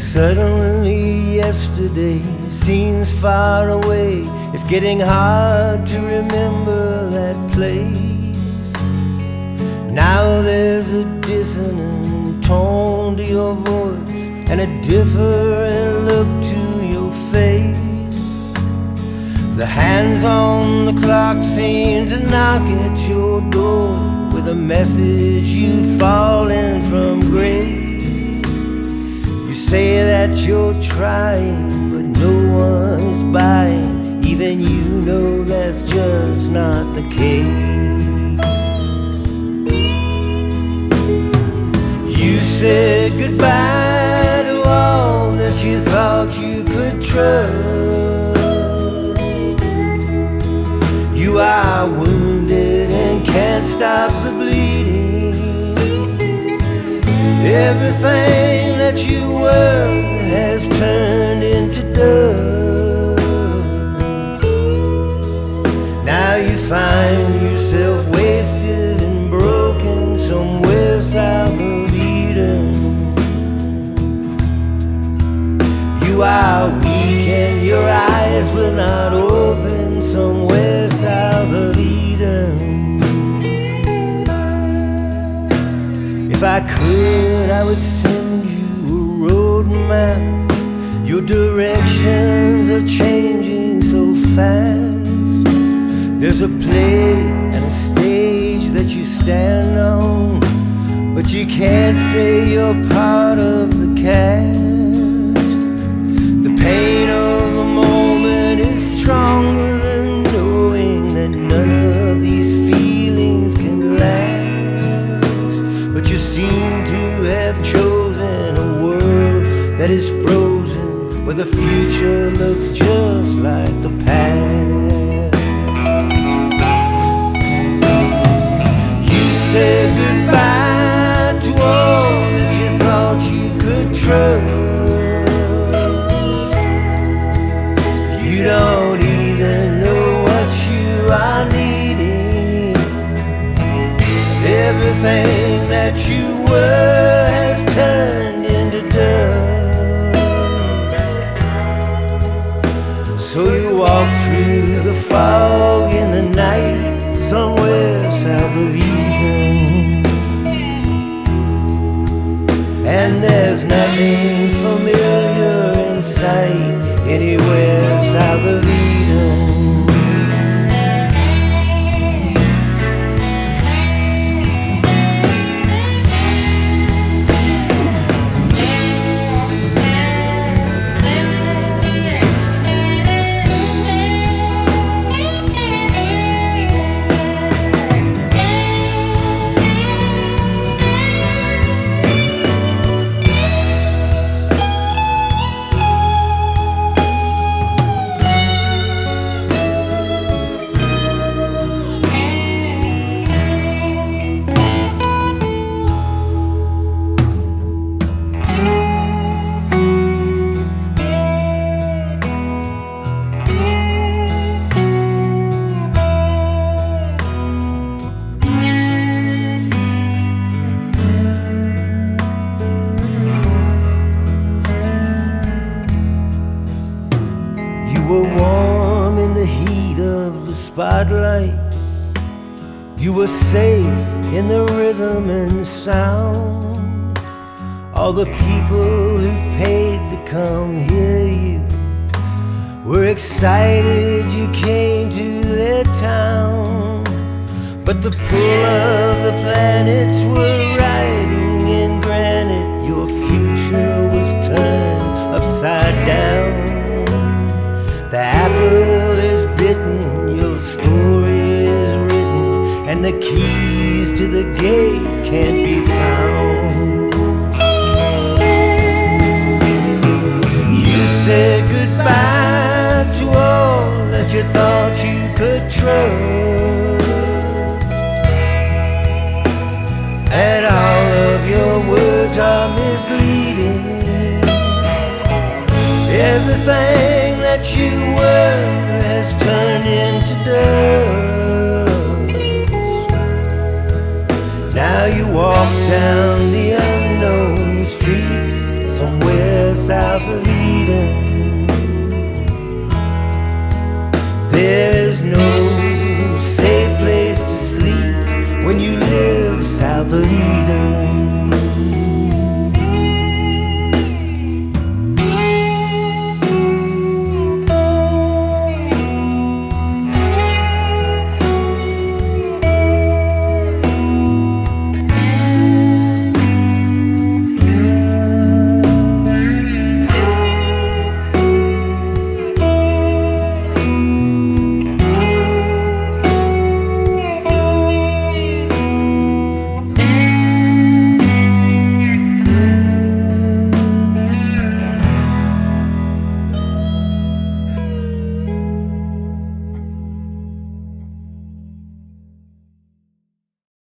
Suddenly yesterday seems far away. It's getting hard to remember that place. Now there's a dissonant tone to your voice and a different look to your face. The hands on the clock seem to knock at your door with a message you've fallen from grace. You say that you're trying, but no one's buying. Even you know that's just not the case. You said goodbye to all that you thought you could trust. You are wounded and can't stop the bleeding. Everything that you were has turned into dust. Now you find yourself wasted and broken somewhere south of Eden. You are weak and your eyes will not open somewhere south of Eden. If I could, I would send you a road map. Your directions are changing so fast. There's a play and a stage that you stand on, but you can't say you're part of the cast. The pain of the moment is stronger than knowing that none of these feelings can last. But you seem to have chosen a world that is frozen, where the future looks just like the past. You said goodbye to all that you thought you could trust. You don't even know what you are needing. Everything that you were has turned into dust. So you walk through the fog in the night, somewhere south of Eden. And there's nothing familiar in sight anywhere south of Eden. You were warm in the heat of the spotlight. You were safe in the rhythm and sound. All the people who paid to come hear you were excited you came to their town. But the pull of the planets were riding in granite. Your future was turned upside down. The apple is bitten, your story is written, and the keys to the gate can't be found. You said goodbye to all that you thought you could trust, and all of your words are misleading. Everything that you were has turned into dust. Now you walk down the unknown streets somewhere south of Eden. There